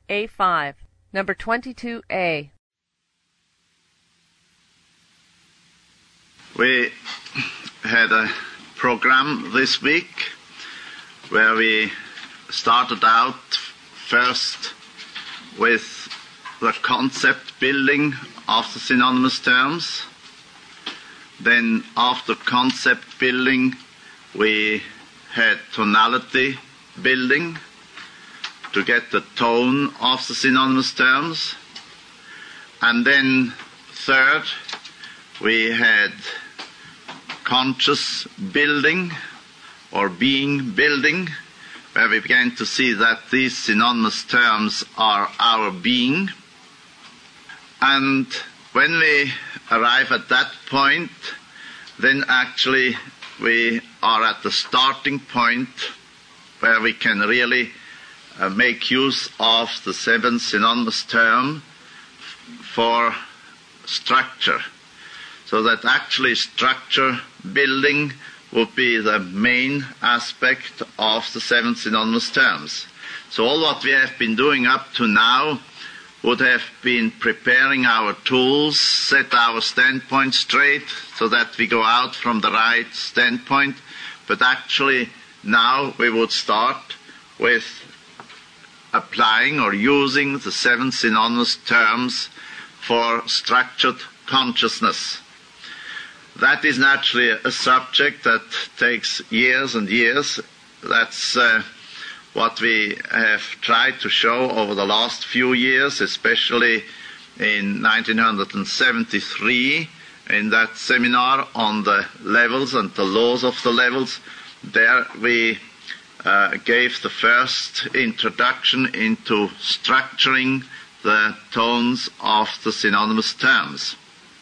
A5, number 22A. We had a program this week where we started out first with the concept building of the synonymous terms. Then after concept building, we had tonality building to get the tone of the synonymous terms. And then third, we had conscious building or being building, where we began to see that these synonymous terms are our being. And when we arrive at that point, then actually we are at the starting point where we can really make use of the 7 synonymous term for structure. So that actually structure building would be the main aspect of the 7 synonymous terms. So all what we have been doing up to now would have been preparing our tools, set our standpoint straight so that we go out from the right standpoint. But actually now we would start with applying or using the 7 synonymous terms for structured consciousness. That is naturally a subject that takes years and years. That's what we have tried to show over the last few years, especially in 1973, in that seminar on the levels and the laws of the levels. There we gave the first introduction into structuring the tones of the synonymous terms.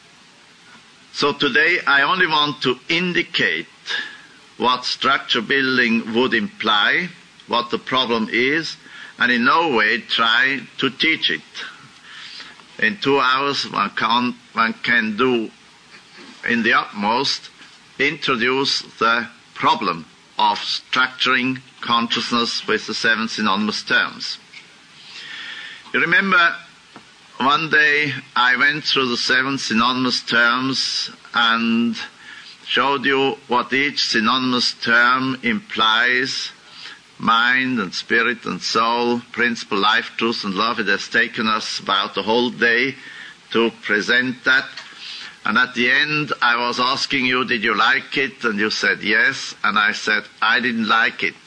So today I only want to indicate what structure building would imply, what the problem is, and in no way try to teach it. In 2 hours one can do in the utmost introduce the problem of structuring consciousness with the 7 synonymous terms. You remember one day I went through the 7 synonymous terms and showed you what each synonymous term implies: mind and spirit and soul, principle, life, truth and love. It has taken us about a whole day to present that. And at the end I was asking you, did you like it? And you said yes. And I said, I didn't like it.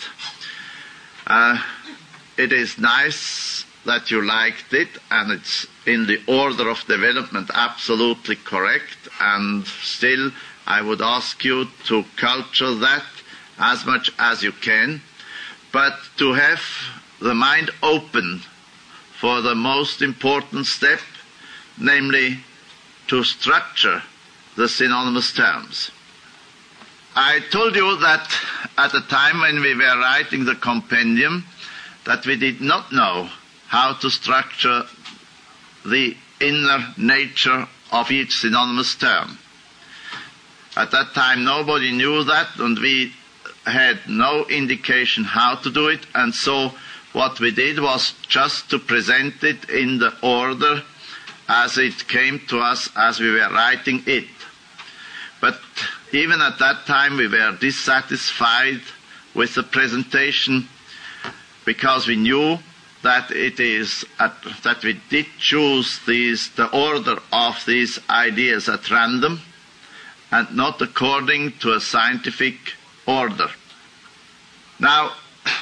It is nice that you liked it, and it's in the order of development absolutely correct, and still I would ask you to culture that as much as you can, but to have the mind open for the most important step, namely to structure the synonymous terms. I told you that at the time when we were writing the compendium that we did not know how to structure the inner nature of each synonymous term. At that time nobody knew that, and we had no indication how to do it, and so what we did was just to present it in the order as it came to us as we were writing it. But even at that time we were dissatisfied with the presentation, because we knew that that we did choose the order of these ideas at random and not according to a scientific order. Now,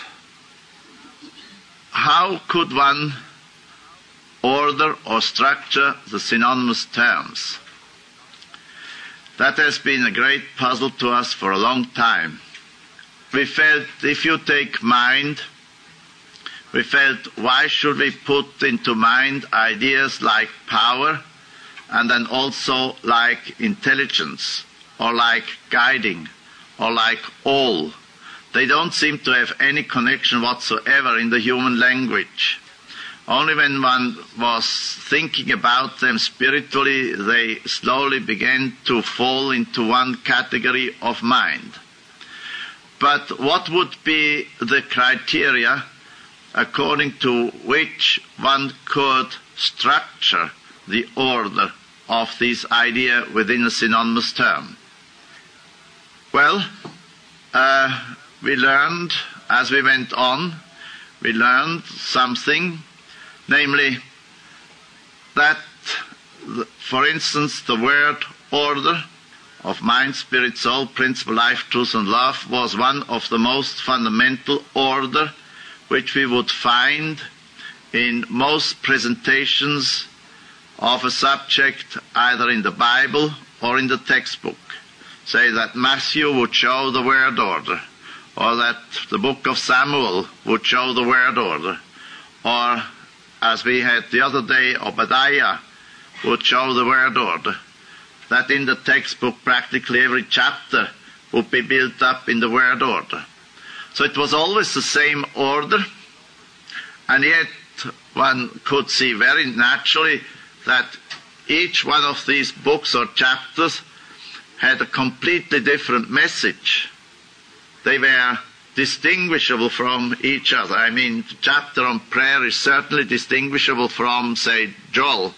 how could one order or structure the synonymous terms? That has been a great puzzle to us for a long time. We felt, if you take mind, we felt, why should we put into mind ideas like power and then also like intelligence or like guiding or like all? They don't seem to have any connection whatsoever in the human language. Only when one was thinking about them spiritually, they slowly began to fall into one category of mind. But what would be the criteria according to which one could structure the order of this idea within a synonymous term? Well, we learned, as we went on, we learned something, namely that, for instance, the word order of mind, spirit, soul, principle, life, truth, and love was one of the most fundamental order which we would find in most presentations of a subject, either in the Bible or in the textbook. Say that Matthew would show the word order, or that the book of Samuel would show the word order, or, as we had the other day, Obadiah would show the word order. That in the textbook practically every chapter would be built up in the word order. So it was always the same order, and yet one could see very naturally that each one of these books or chapters had a completely different message. They were distinguishable from each other. I mean, the chapter on prayer is certainly distinguishable from, say, Joel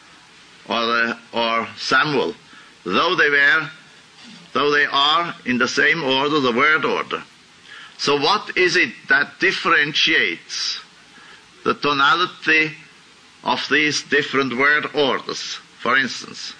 or Samuel, though they are in the same order, the word order. So what is it that differentiates the tonality of these different word orders, for instance?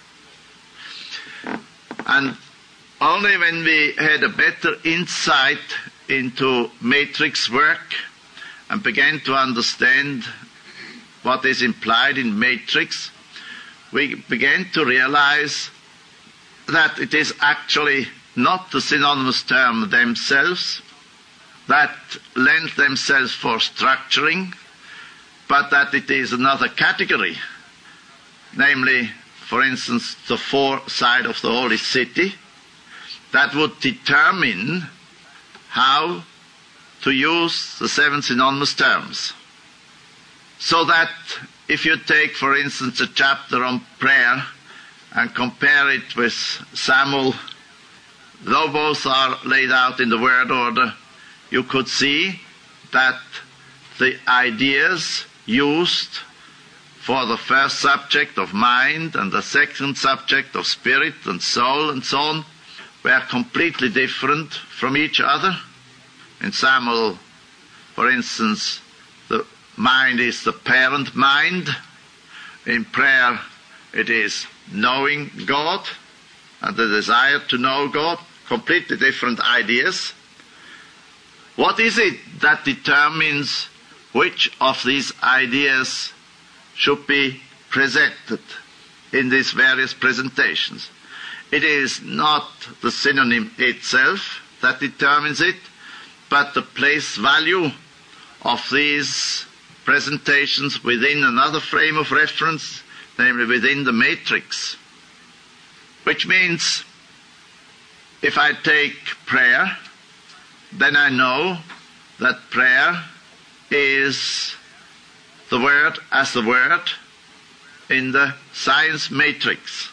And only when we had a better insight into matrix work and began to understand what is implied in matrix, we began to realize that it is actually not the synonymous term themselves that lend themselves for structuring, but that it is another category, namely, for instance, the four side of the holy city, that would determine how to use the seven synonymous terms. So that if you take, for instance, a chapter on prayer and compare it with Samuel, though both are laid out in the word order, you could see that the ideas used for the first subject of mind and the second subject of spirit and soul and so on were completely different from each other. In Samuel, for instance, the mind is the parent mind. In prayer, it is knowing God and the desire to know God, completely different ideas. What is it that determines which of these ideas should be presented in these various presentations? It is not the synonym itself that determines it, but the place value of these presentations within another frame of reference, namely within the matrix. Which means, if I take prayer, then I know that prayer is the word as the word in the science matrix.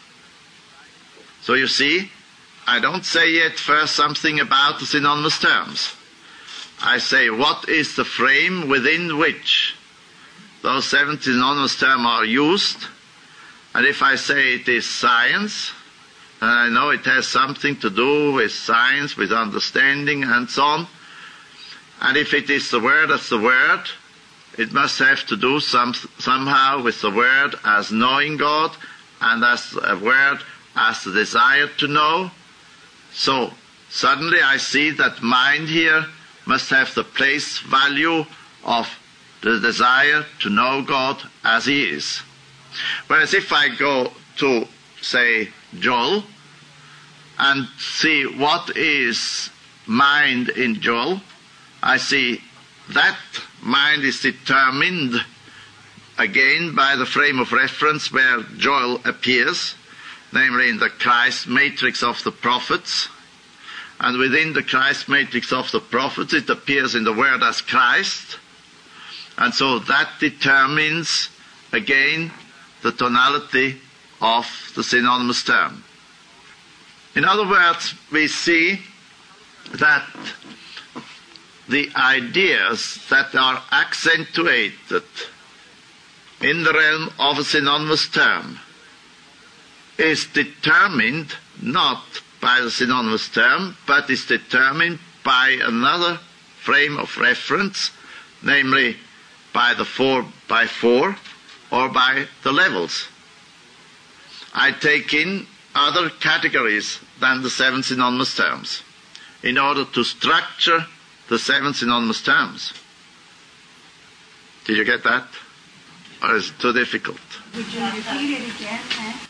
So you see, I don't say yet first something about the synonymous terms. I say what is the frame within which those seven synonymous terms are used, and if I say it is science, and I know it has something to do with science, with understanding and so on, and if it is the word as the word, it must have to do somehow with the word as knowing God and as a word as the desire to know. So suddenly I see that mind here must have the place value of the desire to know God as He is. Whereas if I go to, say, Joel, and see what is mind in Joel, I see that mind is determined again by the frame of reference where Joel appears, namely in the Christ matrix of the prophets. And within the Christ matrix of the prophets, it appears in the word as Christ. And so that determines, again, the tonality of the synonymous term. In other words, we see that the ideas that are accentuated in the realm of a synonymous term is determined not by the synonymous term, but is determined by another frame of reference, namely by the 4x4 or by the levels. I take in other categories than the 7 synonymous terms in order to structure the 7 synonymous terms. Did you get that? Or is it too difficult? Would you repeat it again,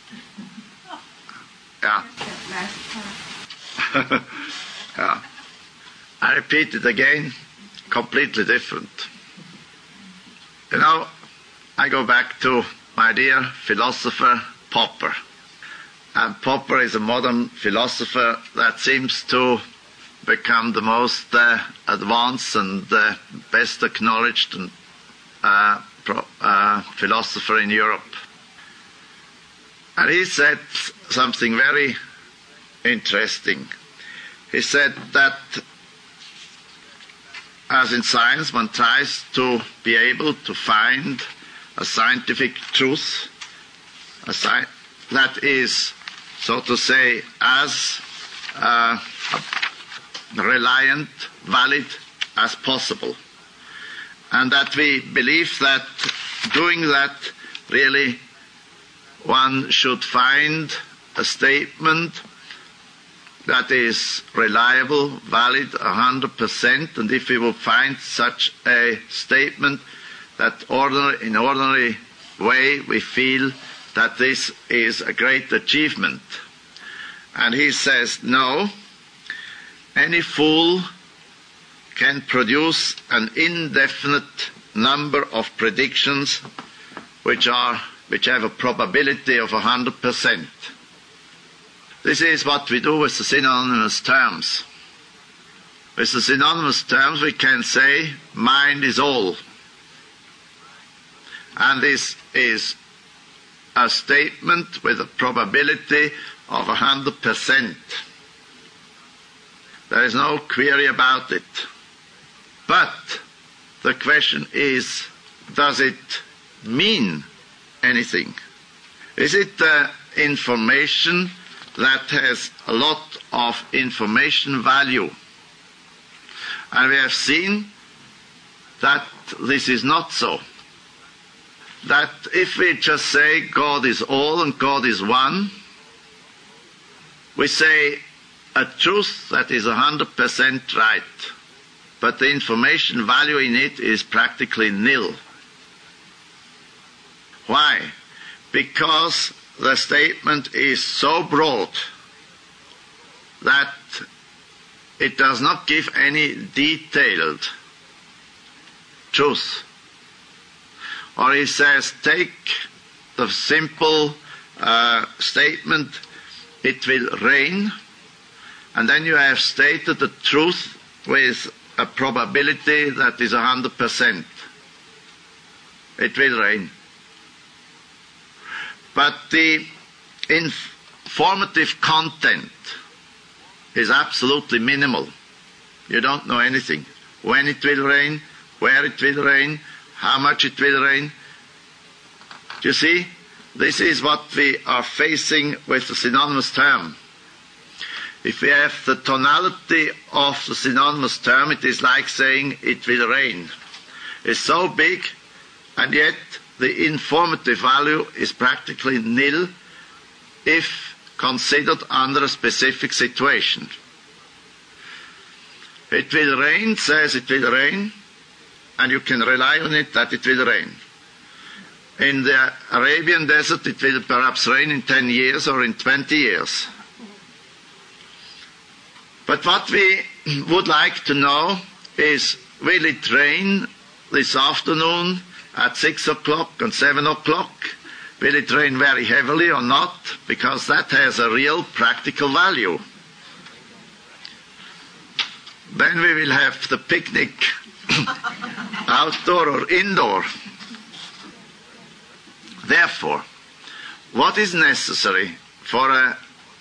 Yeah. Last part. Yeah. I repeat it again, completely different. You know, I go back to my dear philosopher Popper. And Popper is a modern philosopher that seems to become the most advanced and best acknowledged philosopher in Europe. And he said something very interesting. He said that as in science one tries to be able to find a scientific truth, that is, so to say, as reliant, valid as possible. And that we believe that doing that, really, one should find a statement that is reliable, valid 100%, and if we will find such a statement that in ordinary way we feel that this is a great achievement. And he says, no, any fool can produce an indefinite number of predictions which have a probability of 100%. This is what we do with the synonymous terms. With the synonymous terms we can say, mind is all. And this is a statement with a probability of 100%. There is no query about it. But the question is, does it mean anything? Is it information that has a lot of information value? And we have seen that this is not so. That if we just say God is all and God is one, we say a truth that is 100% right, but the information value in it is practically nil. Why? Because the statement is so broad that it does not give any detailed truth. Or he says, take the simple statement, it will rain, and then you have stated the truth with a probability that is 100%. It will rain. But the informative content is absolutely minimal. You don't know anything. When it will rain, where it will rain, how much it will rain. You see, this is what we are facing with the synonymous term. If we have the tonality of the synonymous term, it is like saying it will rain. It's so big, and yet the informative value is practically nil if considered under a specific situation. It will rain says it will rain, and you can rely on it that it will rain. In the Arabian desert, it will perhaps rain in 10 years or in 20 years. But what we would like to know is, will it rain this afternoon at 6 o'clock and 7 o'clock? Will it rain very heavily or not? Because that has a real practical value. Then we will have the picnic, outdoor or indoor. Therefore, what is necessary for a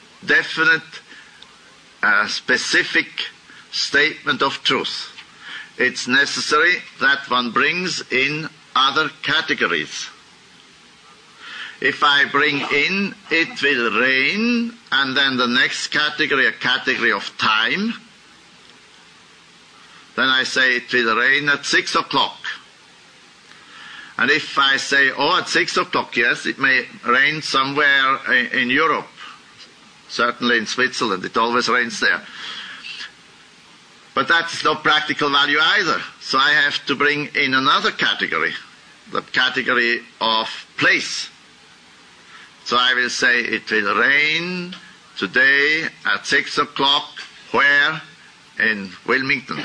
definite, specific statement of truth it's necessary that one brings in other categories. If I bring in it will rain, and then the next category, a category of time, then I say it will rain at 6 o'clock. And if I say, at 6 o'clock, yes, it may rain somewhere in Europe, certainly in Switzerland, it always rains there. But that's no practical value either. So I have to bring in another category, the category of place. So I will say it will rain today at 6 o'clock, where? In Wilmington.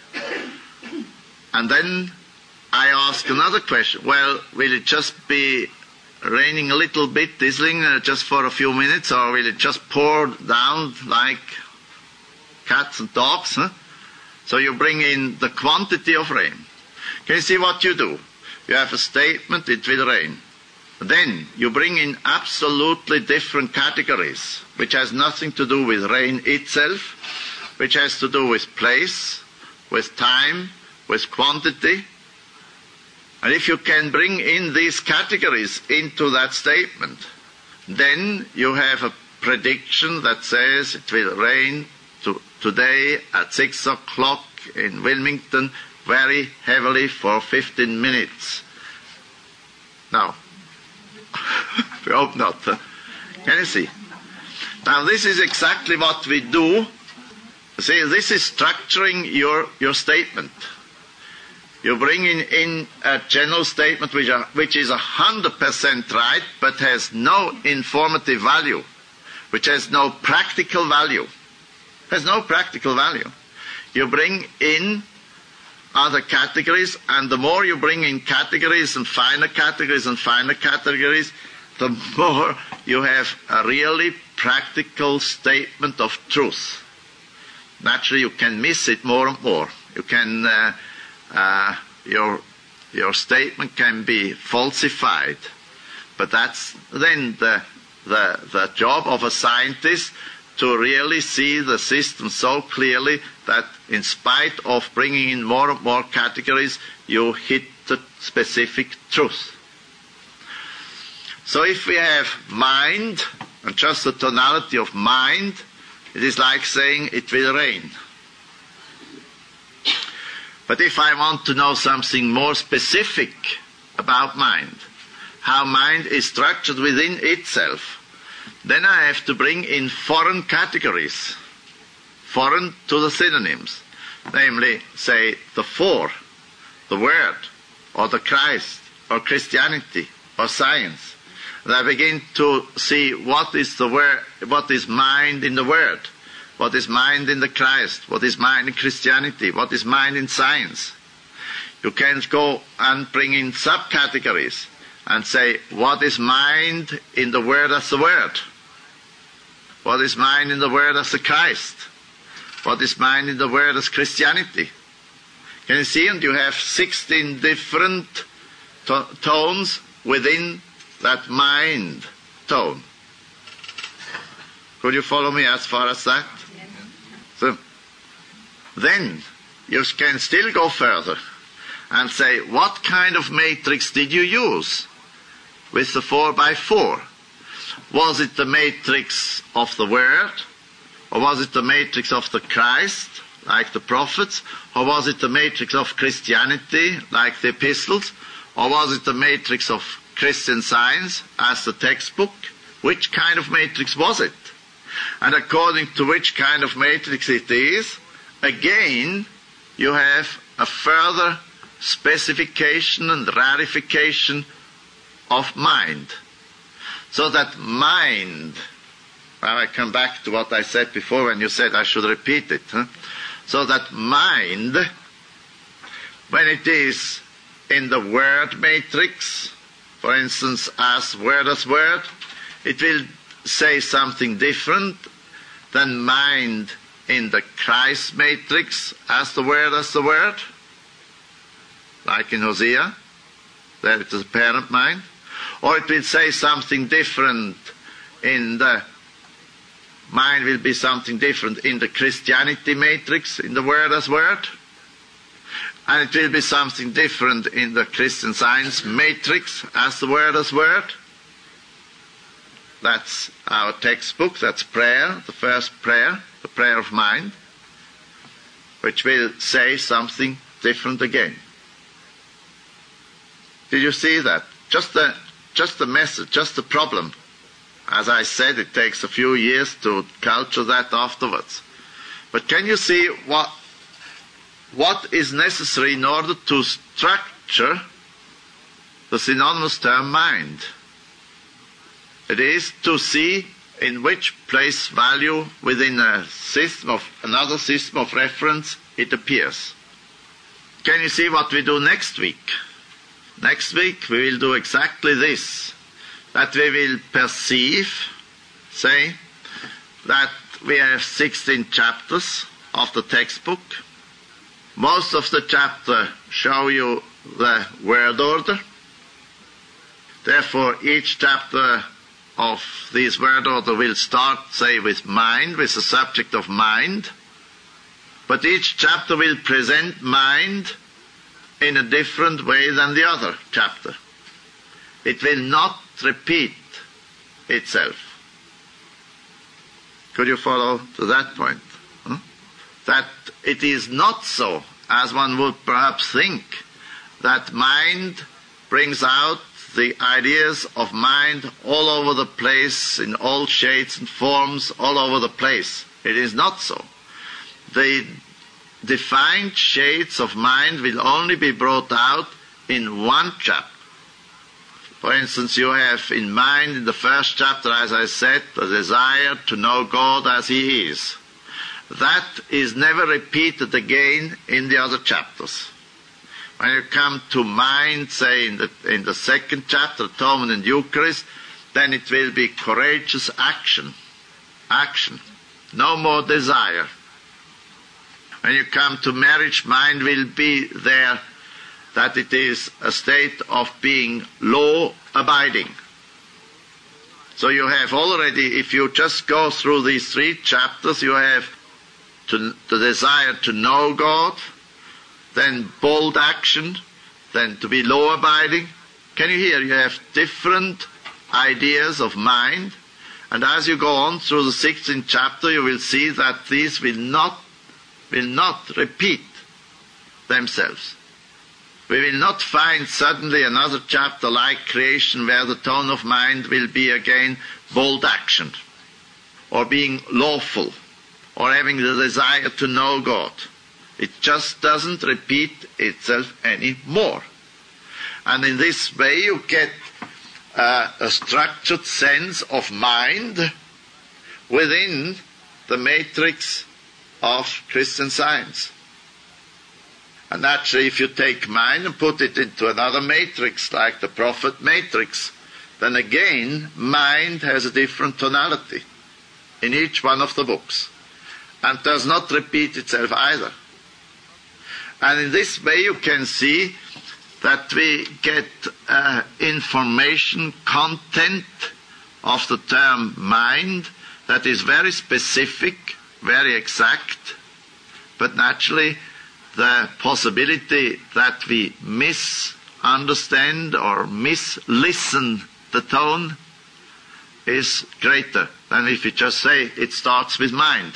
And then I ask another question. Well, will it just be raining a little bit, drizzling just for a few minutes, or will it just pour down like cats and dogs? Huh? So you bring in the quantity of rain. Can you see what you do? You have a statement, it will rain. Then you bring in absolutely different categories, which has nothing to do with rain itself, which has to do with place, with time, with quantity. And if you can bring in these categories into that statement, then you have a prediction that says it will rain today at 6 o'clock in Wilmington very heavily for 15 minutes. Now, we hope not. Huh? Can you see? Now, this is exactly what we do. See, this is structuring your statement. You bring in a general statement which is 100% right, but has no informative value, which has no practical value. Has no practical value. You bring in other categories, and the more you bring in categories and finer categories and finer categories, the more you have a really practical statement of truth. Naturally, you can miss it more and more. You can, your statement can be falsified, but that's then the job of a scientist, to really see the system so clearly that in spite of bringing in more and more categories, you hit the specific truth. So if we have mind, and just the tonality of mind, it is like saying it will rain. But if I want to know something more specific about mind, how mind is structured within itself, then I have to bring in foreign categories, foreign to the synonyms, namely, say, the for, the word, or the Christ, or Christianity, or science. And I begin to see what is the word, what is mind in the word, what is mind in the Christ, what is mind in Christianity, what is mind in science. You can go and bring in subcategories and say, what is mind in the word as the word? What is mind in the word as the Christ? What is mind in the word as Christianity? Can you see? And you have 16 different tones within that mind tone. Could you follow me as far as that? Yes. So, then you can still go further and say, what kind of matrix did you use with the 4x4? Was it the matrix of the Word? Or was it the matrix of the Christ, like the prophets? Or was it the matrix of Christianity, like the epistles? Or was it the matrix of Christian Science, as the textbook? Which kind of matrix was it? And according to which kind of matrix it is, again, you have a further specification and rarification of mind. So that mind, well, I come back to what I said before when you said I should repeat it. So that mind, when it is in the word matrix, for instance, as word, it will say something different than mind in the Christ matrix as the word, like in Hosea, there it is a parent mind. Or it will say something different in the mind will be something different in the Christianity matrix, in the word as word. And it will be something different in the Christian Science matrix as the word as word. That's our textbook, that's prayer, the first prayer, the prayer of mind, which will say something different again. Did you see that? Just the message, just the problem. As I said, it takes a few years to culture that afterwards. But can you see what is necessary in order to structure the synonymous term mind? It is to see in which place value within another system of reference it appears. Can you see what we do next week? Next week we will do exactly this, that we will perceive, say, that we have 16 chapters of the textbook. Most of the chapter show you the word order. Therefore, each chapter of this word order will start, say, with mind, with the subject of mind. But each chapter will present mind in a different way than the other chapter. It will not repeat itself. Could you follow to that point? That it is not so, as one would perhaps think, that mind brings out the ideas of mind all over the place, in all shades and forms, all over the place. It is not so. The defined shades of mind will only be brought out in one chapter. For instance, you have in mind in the first chapter, as I said, the desire to know God as He is. That is never repeated again in the other chapters. When you come to mind, say in the second chapter, Atonement and Eucharist, then it will be courageous action. Action. No more desire. When you come to marriage, mind will be there that it is a state of being law-abiding. So you have already, if you just go through these 3 chapters, you have the desire to know God, then bold action, then to be law-abiding. Can you hear? You have different ideas of mind, and as you go on through the 16th chapter, you will see that these will not repeat themselves. We will not find suddenly another chapter like creation where the tone of mind will be again bold action, or being lawful, or having the desire to know God. It just doesn't repeat itself anymore. And in this way you get a structured sense of mind within the matrix of Christian Science. And actually, if you take mind and put it into another matrix, like the prophet matrix, then again, mind has a different tonality in each one of the books, and does not repeat itself either. And in this way, you can see that we get information content of the term mind that is very specific, very exact, but naturally the possibility that we misunderstand or mislisten the tone is greater than if you just say it starts with mind.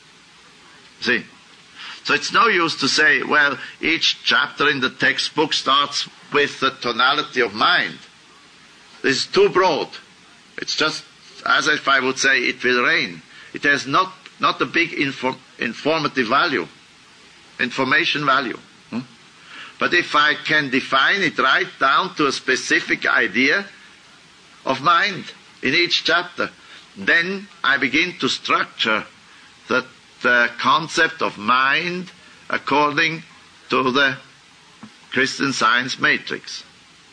See? So it's no use to say, well, each chapter in the textbook starts with the tonality of mind. This is too broad. It's just as if I would say it will rain. It has not a big informative value, information value. But if I can define it right down to a specific idea of mind in each chapter, then I begin to structure the concept of mind according to the Christian Science matrix.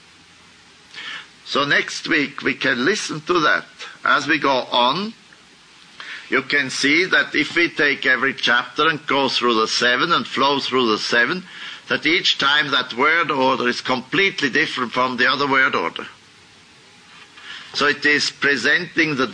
So next week we can listen to that. As we go on, you can see that if we take every chapter and go through the 7 and flow through the 7, that each time that word order is completely different from the other word order. So it is presenting the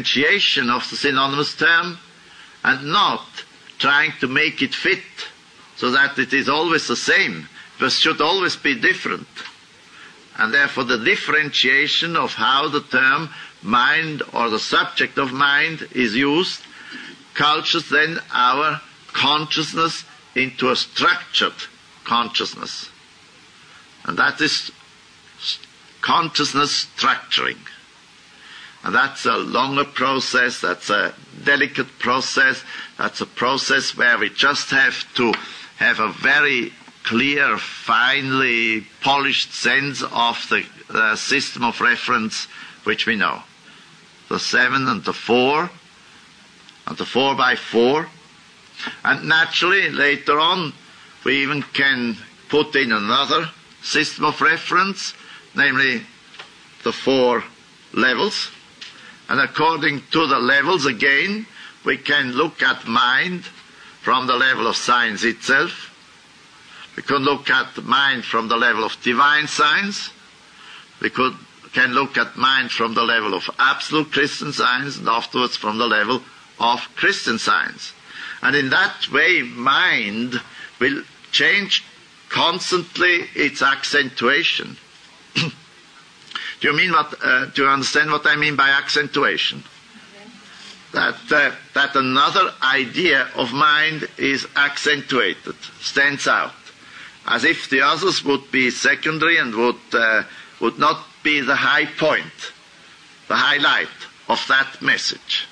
differentiation of the synonymous term and not trying to make it fit so that it is always the same, but should always be different. And therefore the differentiation of how the term mind or the subject of mind is used cultures then our consciousness into a structured consciousness. And that is consciousness structuring. And that's a longer process, that's a delicate process, that's a process where we just have to have a very clear, finely polished sense of the system of reference which we know. The 7 and the 4, and the 4 by 4. And naturally, later on, we even can put in another system of reference, namely the 4 levels. And according to the levels, again, we can look at mind from the level of science itself. We can look at mind from the level of divine science. We can look at mind from the level of absolute Christian science, and afterwards from the level of Christian science. And in that way, mind will change constantly its accentuation. Do you understand what I mean by accentuation? That another idea of mind is accentuated, stands out, as if the others would be secondary and would not be the high point, the highlight of that message.